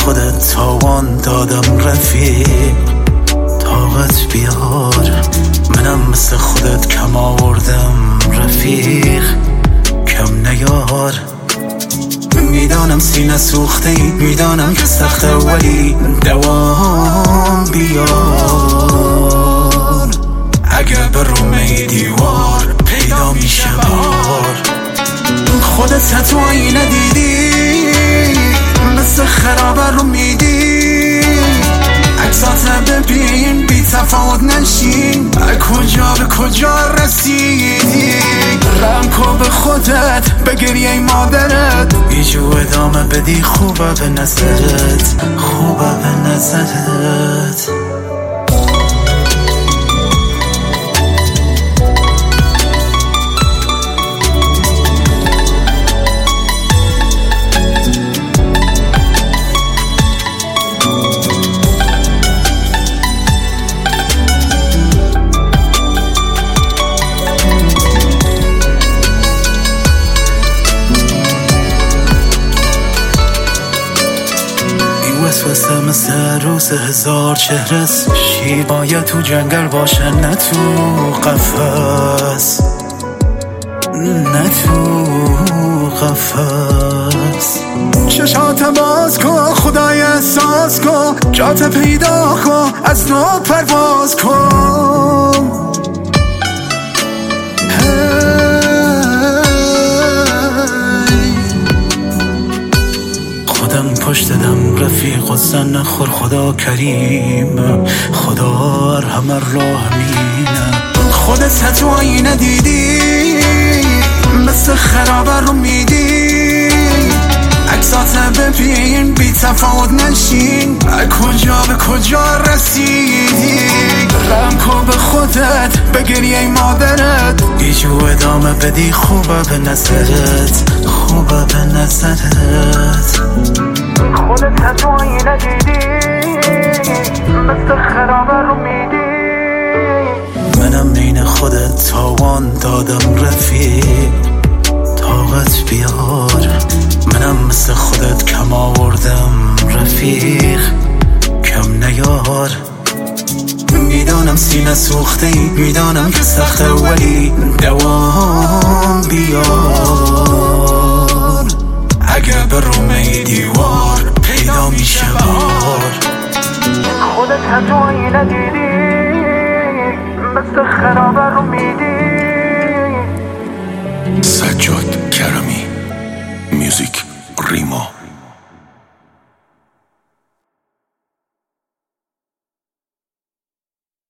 خودت تاوان دادم رفیق، طاقت بیار منم مثل خودت کم آوردم رفیق، کم نیار. میدانم سینه سوخته ای، میدانم که سخته ولی دوام بیار. اگه به رومه دیوار پیدا میشه بار، خودت تو آینه دیدی مثل خرابه رو میدی، عکسات ببین بی تفاوت نشین، کجا به کجا رسیدی. رم کن به خودت بگیری ای مادرت، بیجو ادامه بدی خوبه به نظرت، خوبه به نظرت. وسوسه مثل روز هزار چهرست، شیر باید تو جنگل باشه نه تو قفس، نه تو قفس. چشات باز کن خدای احساس کن، جات پیدا کن از نو پرواز کن. پشت دم رفیق و زن نخور، خدا کریم، خدا همه راه مینه. خودت تو آینه دیدی مثل خرابه رو میدی، عکسات ببین بی تفاوت نشین، کجا به کجا رسیدی. رم کن به خودت بگیری ای مادرت، بیجو ادامه بدی خوبه به نظرت، خوبه به نظرت. خودت تو آینه دیدی مثل خرابه رو میدی، منم بین خودت تاوان دادم رفیق، طاقت بیار منم مثل خودت کم آوردم رفیق، کم نیار. میدانم سینه سوخته ای، میدانم که سخته ولی دوام بیار. اگه به رومه دیوار پیدا میشه بار، خودت تو آینه دیدی مثل خرابه رو میدی. سجاد کرمی، میوزیک ریما.